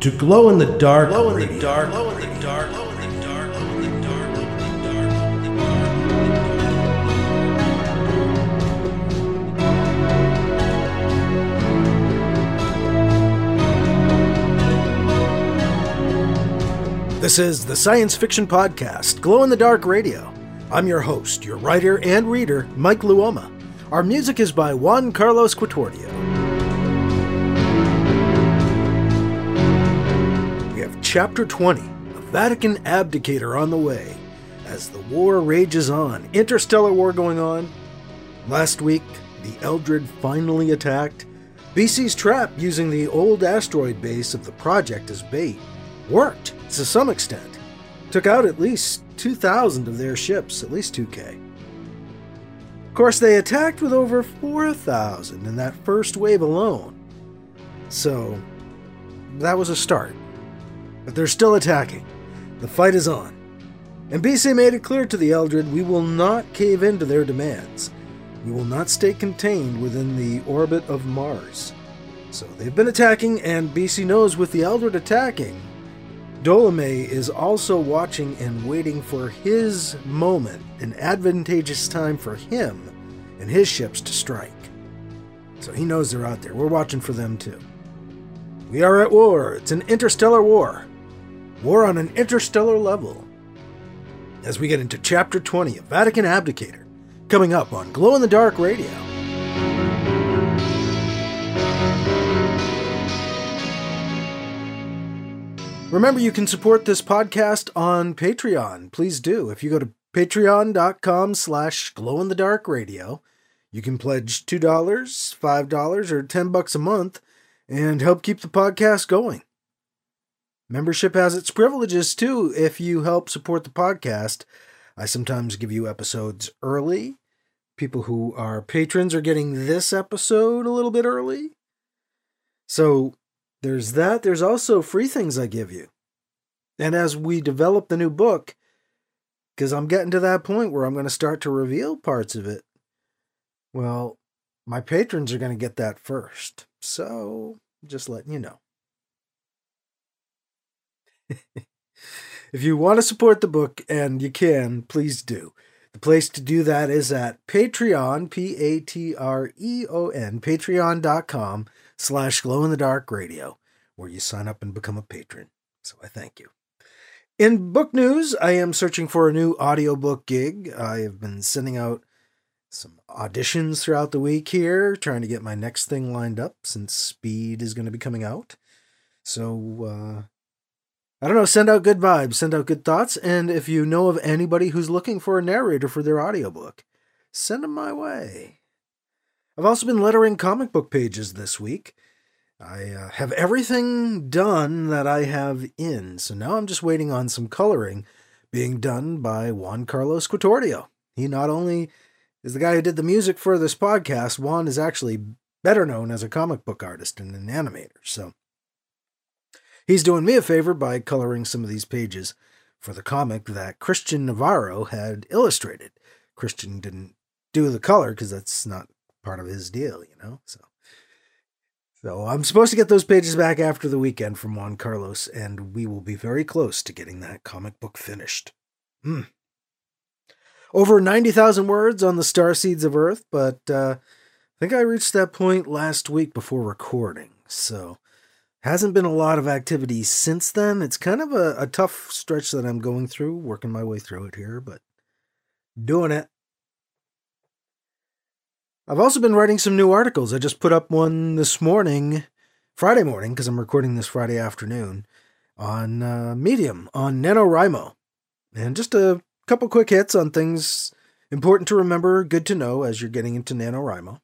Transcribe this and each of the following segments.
to Glow in the Dark Radio. This is the science fiction podcast, Glow in the Dark Radio. I'm your host, your writer and reader, Mike Luoma. Our music is by Juan Carlos Quatordio. We have Chapter 20, the Vatican Abdicator on the way. As the war rages on, interstellar war going on. Last week, the Eldred finally attacked. BC's trap using the old asteroid base of the project as bait worked to some extent. Took out at least 2,000 of their ships, at least 2K. Of course, they attacked with over 4,000 in that first wave alone. So, that was a start. But they're still attacking. The fight is on. And BC made it clear to the Eldred, we will not cave into their demands. We will not stay contained within the orbit of Mars. So they've been attacking, and BC knows with the Eldred attacking, Ptolemy is also watching and waiting for his moment, an advantageous time for him and his ships to strike. So he knows they're out there. We're watching for them too. We are at war. It's an interstellar war. War on an interstellar level. As we get into Chapter 20 of Vatican Abdicator, coming up on Glow in the Dark Radio. Remember, you can support this podcast on Patreon. Please do. If you go to patreon.com/glowinthedarkradio, you can pledge $2, $5, or $10 a month and help keep the podcast going. Membership has its privileges too. If you help support the podcast, I sometimes give you episodes early. People who are patrons are getting this episode a little bit early. So there's that. There's also free things I give you. And as we develop the new book, because I'm getting to that point where I'm going to start to reveal parts of it, well, my patrons are going to get that first. So, just letting you know. If you want to support the book, and you can, please do. The place to do that is at Patreon, Patreon, patreon.com/glowinthedarkradio, where you sign up and become a patron. So I thank you. In book news, I am searching for a new audiobook gig. I have been sending out some auditions throughout the week here, trying to get my next thing lined up since Speed is going to be coming out. So, I don't know, send out good vibes, send out good thoughts, and if you know of anybody who's looking for a narrator for their audiobook, send them my way. I've also been lettering comic book pages this week. I have everything done that I have in, so now I'm just waiting on some coloring being done by Juan Carlos Quatordio. He not only is the guy who did the music for this podcast, Juan is actually better known as a comic book artist and an animator, so he's doing me a favor by coloring some of these pages for the comic that Christian Navarro had illustrated. Christian didn't do the color because that's not part of his deal, you know, so I'm supposed to get those pages back after the weekend from Juan Carlos, and we will be very close to getting that comic book finished. Over 90,000 words on the Starseeds of Earth, but I think I reached that point last week before recording, so hasn't been a lot of activity since then. It's kind of a tough stretch that I'm going through, working my way through it here, but doing it. I've also been writing some new articles. I just put up one this morning, Friday morning, because I'm recording this Friday afternoon, on Medium, on NaNoWriMo. And just a couple quick hits on things important to remember, good to know as you're getting into NaNoWriMo.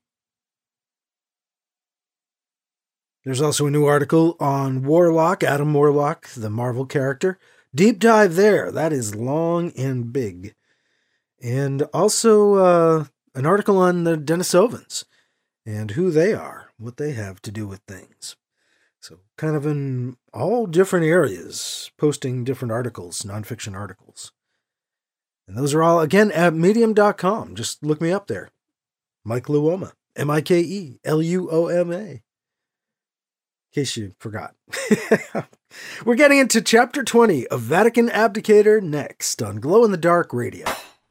There's also a new article on Warlock, Adam Warlock, the Marvel character. Deep dive there. That is long and big. And also an article on the Denisovans and who they are, what they have to do with things. So kind of in all different areas, posting different articles, nonfiction articles. And those are all, again, at medium.com. Just look me up there. Mike Luoma. Mikeluoma. case you forgot. We're getting into Chapter 20 of Vatican Abdicator next on Glow in the Dark Radio.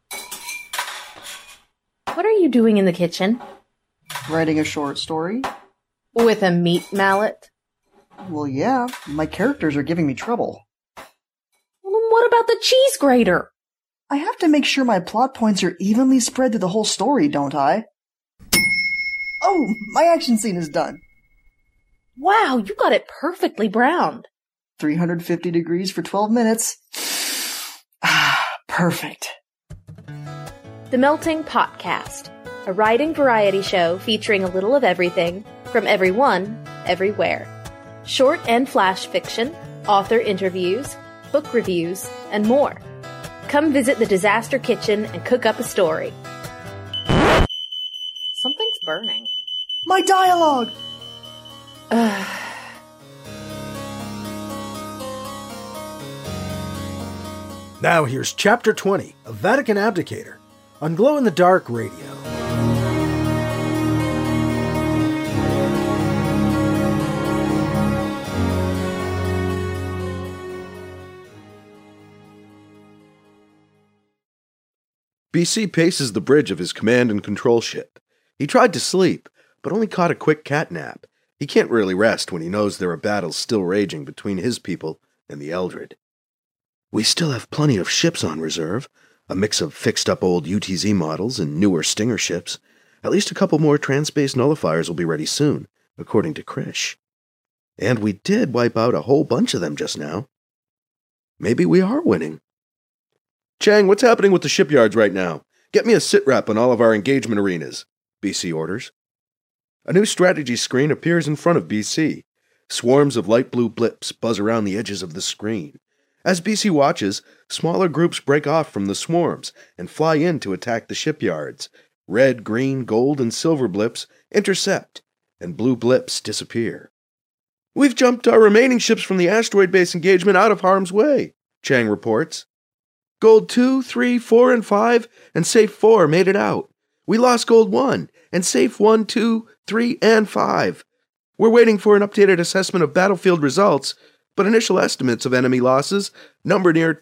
What are you doing in the kitchen? Writing a short story? With a meat mallet? Well, yeah. My characters are giving me trouble. Well, then what about the cheese grater? I have to make sure my plot points are evenly spread through the whole story, don't I? Oh, my action scene is done. Wow, you got it perfectly browned. 350 degrees for 12 minutes. Ah, perfect. The Melting Potcast, a writing variety show featuring a little of everything, from everyone, everywhere. Short and flash fiction, author interviews, book reviews, and more. Come visit the Disaster Kitchen and cook up a story. Something's burning. My dialogue! Now here's Chapter 20 of Vatican Abdicator on Glow in the Dark Radio. BC paces the bridge of his command and control ship. He tried to sleep, but only caught a quick cat nap. He can't really rest when he knows there are battles still raging between his people and the Eldred. We still have plenty of ships on reserve, a mix of fixed-up old UTZ models and newer Stinger ships. At least a couple more Transspace nullifiers will be ready soon, according to Krish. And we did wipe out a whole bunch of them just now. Maybe we are winning. Chang, what's happening with the shipyards right now? Get me a sitrep on all of our engagement arenas, BC orders. A new strategy screen appears in front of BC. Swarms of light blue blips buzz around the edges of the screen. As BC watches, smaller groups break off from the swarms and fly in to attack the shipyards. Red, green, gold, and silver blips intercept, and blue blips disappear. We've jumped our remaining ships from the asteroid base engagement out of harm's way, Chang reports. Gold 2, 3, 4, and 5, and Safe 4 made it out. We lost Gold 1, and Safe 1, 2, 3, and 5. We're waiting for an updated assessment of battlefield results, but initial estimates of enemy losses number near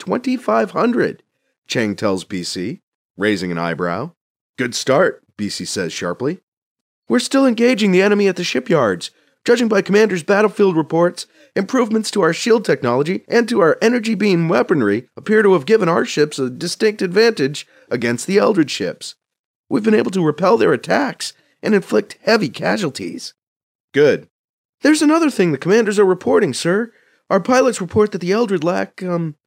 2,500, Chang tells BC, raising an eyebrow. Good start, BC says sharply. We're still engaging the enemy at the shipyards. Judging by Commander's battlefield reports, improvements to our shield technology and to our energy beam weaponry appear to have given our ships a distinct advantage against the Eldred ships. We've been able to repel their attacks and inflict heavy casualties. Good. There's another thing the commanders are reporting, sir. Our pilots report that the Eldred lack,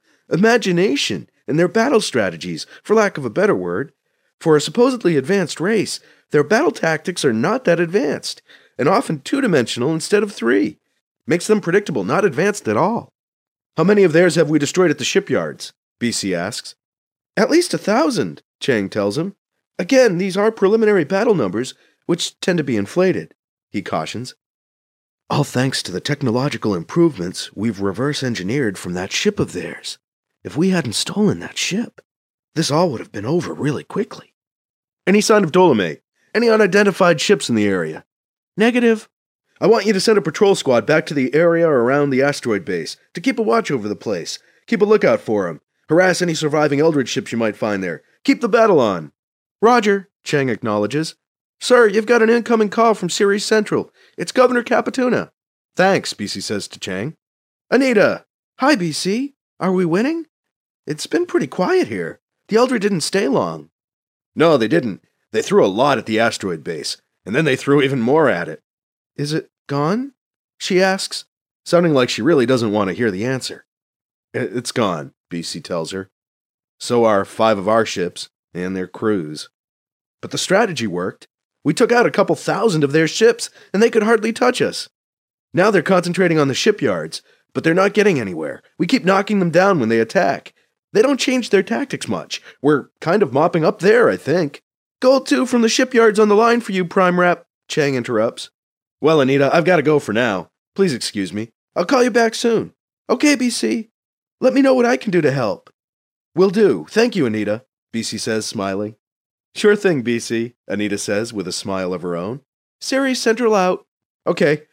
imagination in their battle strategies, for lack of a better word. For a supposedly advanced race, their battle tactics are not that advanced, and often two-dimensional instead of three. Makes them predictable, not advanced at all. How many of theirs have we destroyed at the shipyards? BC asks. At least 1,000, Chang tells him. Again, these are preliminary battle numbers, which tend to be inflated, he cautions. All thanks to the technological improvements we've reverse-engineered from that ship of theirs. If we hadn't stolen that ship, this all would have been over really quickly. Any sign of Dolomite? Any unidentified ships in the area? Negative. I want you to send a patrol squad back to the area around the asteroid base to keep a watch over the place. Keep a lookout for them. Harass any surviving Eldred ships you might find there. Keep the battle on. Roger, Chang acknowledges. Sir, you've got an incoming call from Ceres Central. It's Governor Capituna. Thanks, BC says to Chang. Anita! Hi, BC. Are we winning? It's been pretty quiet here. The Eldred didn't stay long. No, they didn't. They threw a lot at the asteroid base, and then they threw even more at it. Is it gone? She asks, sounding like she really doesn't want to hear the answer. It's gone, BC tells her. So are 5 of our ships and their crews. But the strategy worked. We took out a couple thousand of their ships, and they could hardly touch us. Now they're concentrating on the shipyards, but they're not getting anywhere. We keep knocking them down when they attack. They don't change their tactics much. We're kind of mopping up there, I think. Gold 2 from the shipyards on the line for you, Prime Rep, Chang interrupts. Well, Anita, I've got to go for now. Please excuse me. I'll call you back soon. Okay, BC. Let me know what I can do to help. Will do. Thank you, Anita, BC says, smiling. Sure thing, BC, Anita says with a smile of her own. Ceres Central out. Okay.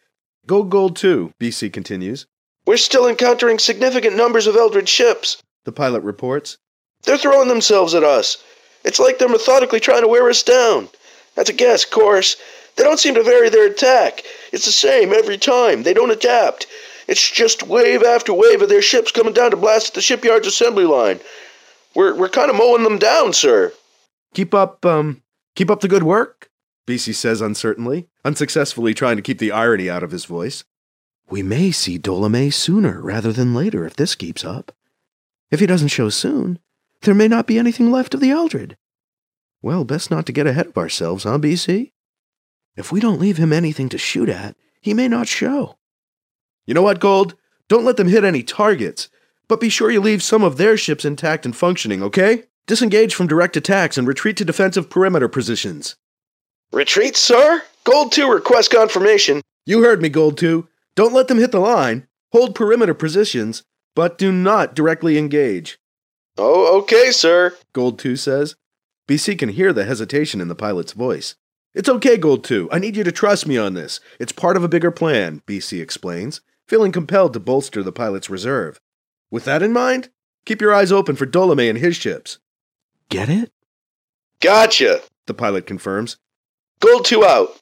Go Gold 2, BC continues. We're still encountering significant numbers of Eldred ships, The pilot reports. They're throwing themselves at us. It's like they're methodically trying to wear us down. That's a guess, of course. They don't seem to vary their attack. It's the same every time. They don't adapt. It's just wave after wave of their ships coming down to blast at the shipyard's assembly line. We're kind of mowing them down, sir. Keep up the good work, BC says uncertainly, unsuccessfully trying to keep the irony out of his voice. We may see Ptolemy sooner rather than later if this keeps up. If he doesn't show soon, there may not be anything left of the Eldred. Well, best not to get ahead of ourselves, huh, BC? If we don't leave him anything to shoot at, he may not show. You know what, Gold? Don't let them hit any targets, but be sure you leave some of their ships intact and functioning, okay? Disengage from direct attacks and retreat to defensive perimeter positions. Retreat, sir? Gold 2 requests confirmation. You heard me, Gold 2. Don't let them hit the line. Hold perimeter positions, but do not directly engage. Oh, okay, sir, Gold 2 says. BC can hear the hesitation in the pilot's voice. It's okay, Gold 2. I need you to trust me on this. It's part of a bigger plan, BC explains, feeling compelled to bolster the pilot's reserve. With that in mind, keep your eyes open for Ptolemy and his ships. Get it? Gotcha, The pilot confirms. Gold 2 out.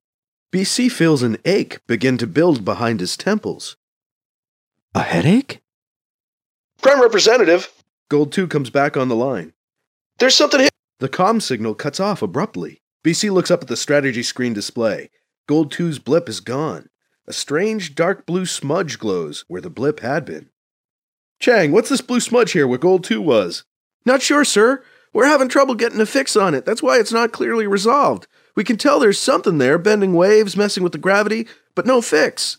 BC feels an ache begin to build behind his temples. A headache? Prime Representative, Gold 2 comes back on the line. there's something here. The comm signal cuts off abruptly. BC looks up at the strategy screen display. Gold 2's blip is gone. A strange dark blue smudge glows where the blip had been. Chang, what's this blue smudge here where Gold 2 was? Not sure, sir. We're having trouble getting a fix on it. That's why it's not clearly resolved. We can tell there's something there, bending waves, messing with the gravity, but no fix.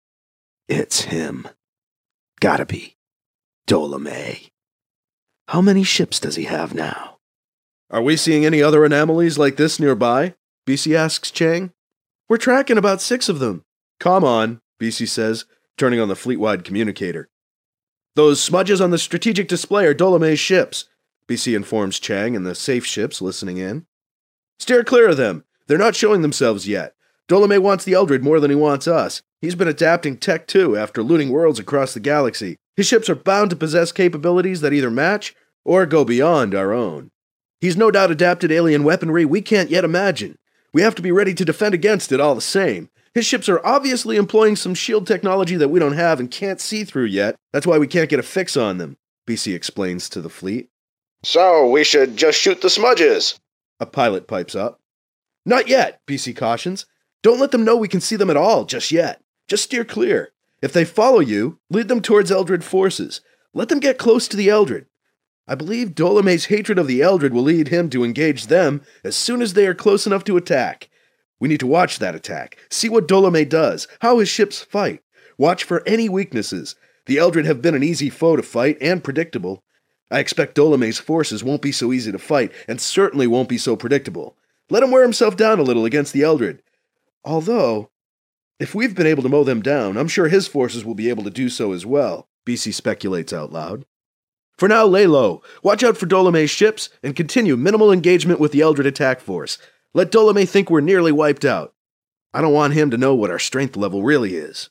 It's him. Gotta be. Ptolemy. How many ships does he have now? Are we seeing any other anomalies like this nearby? BC asks Chang. We're tracking about 6 of them. Come on, BC says, turning on the fleet-wide communicator. Those smudges on the strategic display are Ptolemy's ships, BC informs Chang and the safe ships listening in. Steer clear of them. They're not showing themselves yet. Ptolemy wants the Eldred more than he wants us. He's been adapting tech too after looting worlds across the galaxy. His ships are bound to possess capabilities that either match or go beyond our own. He's no doubt adapted alien weaponry we can't yet imagine. We have to be ready to defend against it all the same. His ships are obviously employing some shield technology that we don't have and can't see through yet. That's why we can't get a fix on them, BC explains to the fleet. So we should just shoot the smudges. A pilot pipes up. Not yet, BC cautions. Don't let them know we can see them at all just yet. Just steer clear. If they follow you, lead them towards Eldred forces. Let them get close to the Eldred. I believe Ptolemy's hatred of the Eldred will lead him to engage them as soon as they are close enough to attack. We need to watch that attack, see what Ptolemy does, how his ships fight. Watch for any weaknesses. The Eldred have been an easy foe to fight and predictable. I expect Ptolemy's forces won't be so easy to fight and certainly won't be so predictable. Let him wear himself down a little against the Eldred. Although, if we've been able to mow them down, I'm sure his forces will be able to do so as well, BC speculates out loud. For now, lay low. Watch out for Ptolemy's ships and continue minimal engagement with the Eldred attack force. Let Ptolemy think we're nearly wiped out. I don't want him to know what our strength level really is.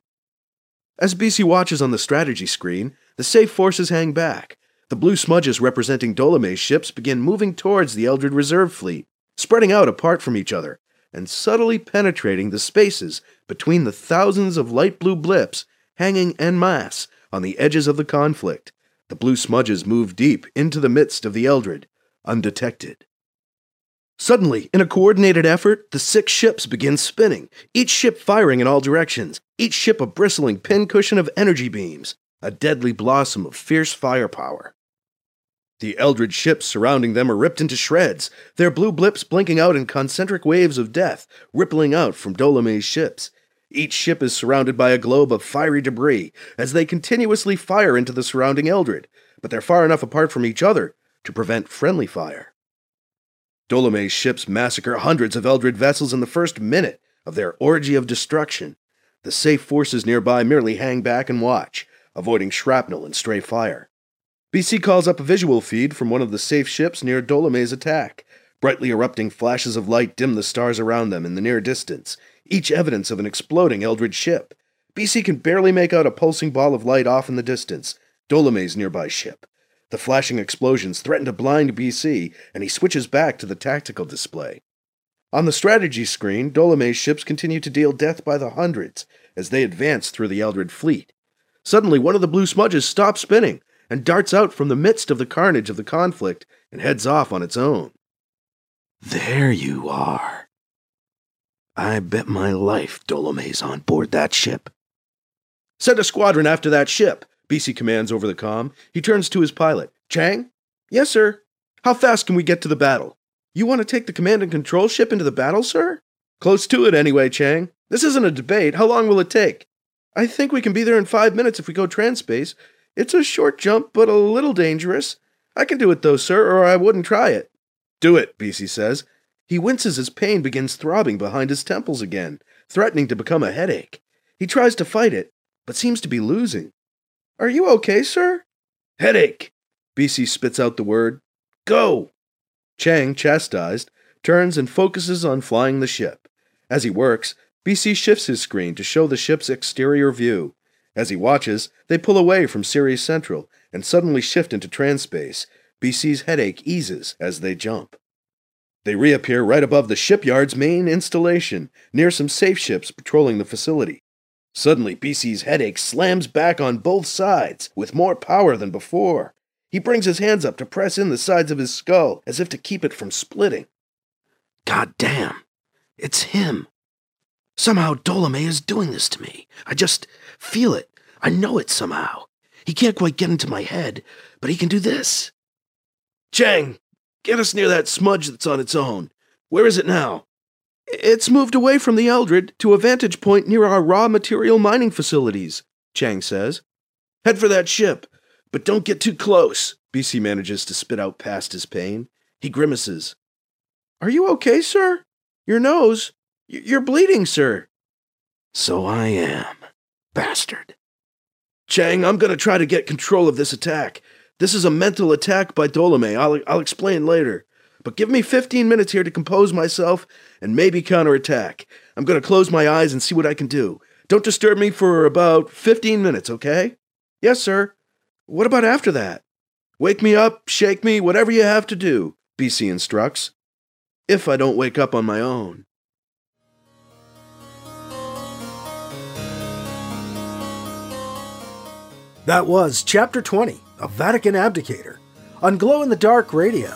As BC watches on the strategy screen, the safe forces hang back. The blue smudges representing Ptolemy's ships begin moving towards the Eldred reserve fleet, spreading out apart from each other, and subtly penetrating the spaces between the thousands of light blue blips hanging en masse on the edges of the conflict. The blue smudges move deep into the midst of the Eldred, undetected. Suddenly, in a coordinated effort, the 6 ships begin spinning, each ship firing in all directions, each ship a bristling pincushion of energy beams, a deadly blossom of fierce firepower. The Eldred ships surrounding them are ripped into shreds, their blue blips blinking out in concentric waves of death, rippling out from Ptolemy's ships. Each ship is surrounded by a globe of fiery debris as they continuously fire into the surrounding Eldred, but they're far enough apart from each other to prevent friendly fire. Ptolemy's ships massacre hundreds of Eldred vessels in the first minute of their orgy of destruction. The safe forces nearby merely hang back and watch, avoiding shrapnel and stray fire. BC calls up a visual feed from one of the safe ships near Ptolemy's attack. Brightly erupting flashes of light dim the stars around them in the near distance, each evidence of an exploding Eldred ship. BC can barely make out a pulsing ball of light off in the distance, Dolome's nearby ship. The flashing explosions threaten to blind BC, and he switches back to the tactical display. On the strategy screen, Dolome's ships continue to deal death by the hundreds as they advance through the Eldred fleet. Suddenly, one of the blue smudges stops spinning and darts out from the midst of the carnage of the conflict and heads off on its own. There you are. I bet my life Dolome's on board that ship. Send a squadron after that ship, BC commands over the comm. He turns to his pilot. Chang? Yes, sir. How fast can we get to the battle? You want to take the command and control ship into the battle, sir? Close to it anyway, Chang. This isn't a debate. How long will it take? I think we can be there in 5 minutes if we go transspace. It's a short jump, but a little dangerous. I can do it though, sir, or I wouldn't try it. Do it, BC says. He winces as pain begins throbbing behind his temples again, threatening to become a headache. He tries to fight it, but seems to be losing. Are you okay, sir? Headache. BC spits out the word. Go. Chang, chastised, turns and focuses on flying the ship. As he works, BC shifts his screen to show the ship's exterior view. As he watches, they pull away from Ceres Central and suddenly shift into transspace. BC's headache eases as they jump. They reappear right above the shipyard's main installation, near some safe ships patrolling the facility. Suddenly, BC's headache slams back on both sides, with more power than before. He brings his hands up to press in the sides of his skull, as if to keep it from splitting. God damn, it's him. Somehow Dolome is doing this to me. I just feel it. I know it somehow. He can't quite get into my head, but he can do this. Chang, get us near that smudge that's on its own. Where is it now? It's moved away from the Eldred to a vantage point near our raw material mining facilities, Chang says. Head for that ship, but don't get too close. BC manages to spit out past his pain. He grimaces. Are you okay, sir? Your nose. You're bleeding, sir. So I am. Bastard. Chang, I'm going to try to get control of this attack. This is a mental attack by Dolome. I'll explain later. But give me 15 minutes here to compose myself and maybe counterattack. I'm going to close my eyes and see what I can do. Don't disturb me for about 15 minutes, okay? Yes, sir. What about after that? Wake me up, shake me, whatever you have to do, BC instructs. If I don't wake up on my own. That was Chapter 20 of Vatican Abdicator on Glow in the Dark Radio.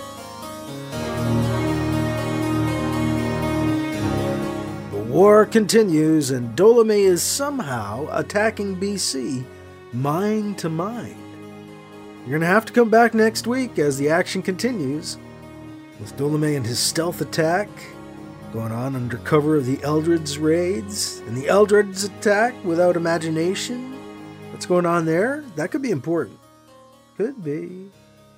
The war continues and Dolome is somehow attacking BC mind to mind. You're going to have to come back next week as the action continues, with Dolome and his stealth attack going on under cover of the Eldred's raids, and the Eldred's attack without imagination. What's going on there? That could be important. Could be.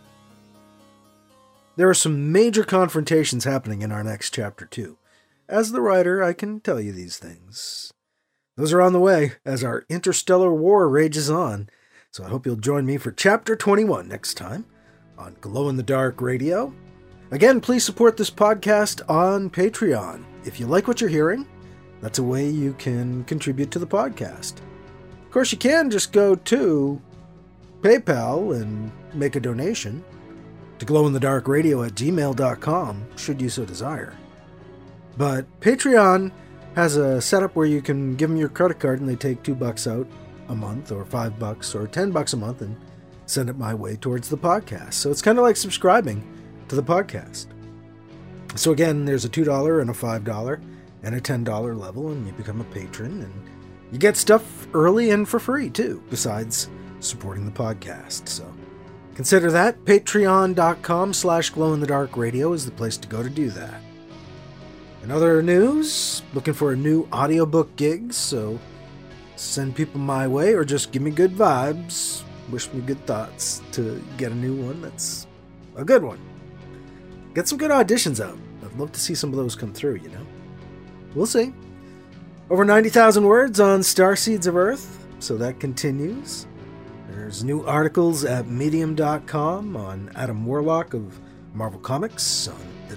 There are some major confrontations happening in our next chapter, too. As the writer, I can tell you these things. Those are on the way as our interstellar war rages on. So I hope you'll join me for Chapter 21 next time on Glow in the Dark Radio. Again, please support this podcast on Patreon. If you like what you're hearing, that's a way you can contribute to the podcast. Of course, you can just go to PayPal and make a donation to glowinthedarkradio@gmail.com, should you so desire. But Patreon has a setup where you can give them your credit card and they take $2 out a month, or $5 or $10 a month, and send it my way towards the podcast. So it's kind of like subscribing to the podcast. So again, there's a $2 and a $5 and a $10 level, and you become a patron, and you get stuff early and for free too, besides supporting the podcast. So consider that. Patreon.com/glowinthedarkradio is the place to go to do that. In other news, looking for a new audiobook gig, so send people my way or just give me good vibes, wish me good thoughts to get a new one that's a good one. Get some good auditions out. I'd love to see some of those come through, you know. We'll see. Over 90,000 words on Starseeds of Earth, so that continues. There's new articles at medium.com on Adam Warlock of Marvel Comics, on the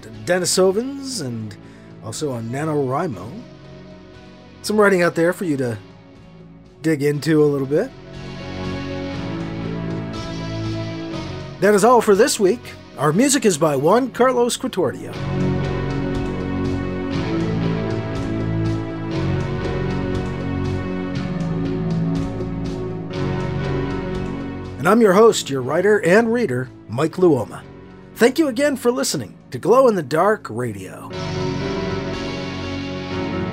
Denisovans, and also on NaNoWriMo. Some writing out there for you to dig into a little bit. That is all for this week. Our music is by Juan Carlos Quatordio. And I'm your host, your writer and reader, Mike Luoma. Thank you again for listening to Glow in the Dark Radio.